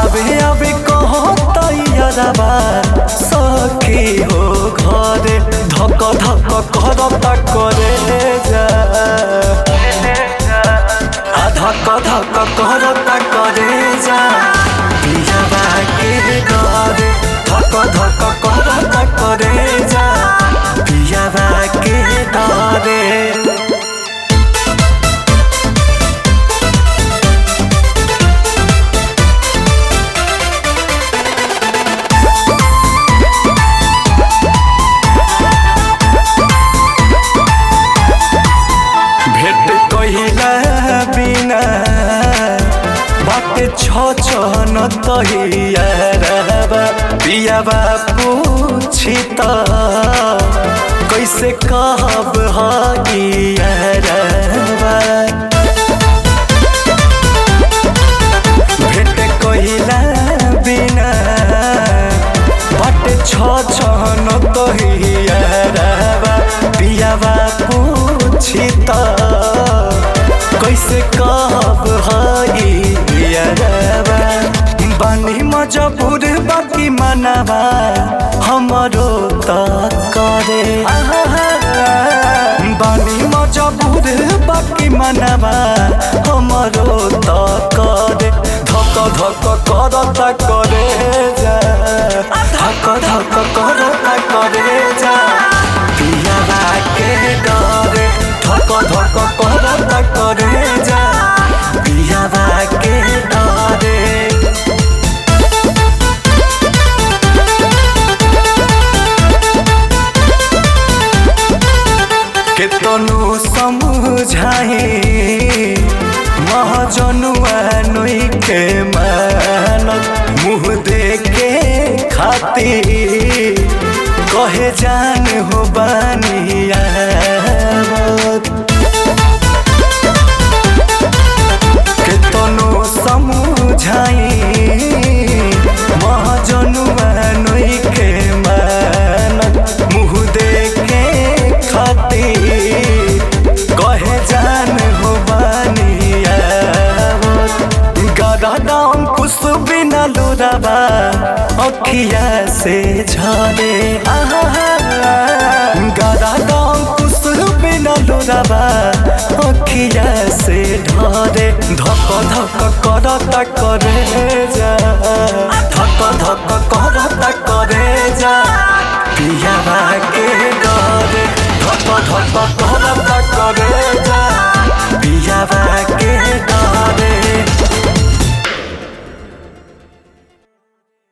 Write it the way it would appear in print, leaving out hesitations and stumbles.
आवे आवे कहता यारबा सखी हो घरे धक धक करता करे जा धक धक करता करे जा पियाबा के डरे धक धक करता करे जा पियाबा के डरे। छन तहियारबा पियाबा पूछी त कैसे कहब हगियारबा भेट कहिला बिना बाटे छन तहियारबा पियाबा पूछी त कैसे कहब हगियारबा बानी मजबूर बाकी मनवा हमरो त करे बानी मजबूर बाकी मनवा हमरो त करे धक धक करता करे जा धक धक करता करे जा पियाबा के डरे धक धक करता करे जा पियाबा के डरे। केतनो समझाए महाजनुआ नई के मानत मुँह देखे खातिर कहे जान हो बानिया केतनो समझाए महाजनुआ नई के मानत मुँह देखे खातिर कहे जान हो बानिया गदाम कुछ बिना लुराबा अखिया से झरे गदाम कुछ बिना लुराबा अखिया से ढरे धक धक करता करे जा धक धक करता करे जा पियाबा के डरे धक धक करता करे जा पियाबा के डरे।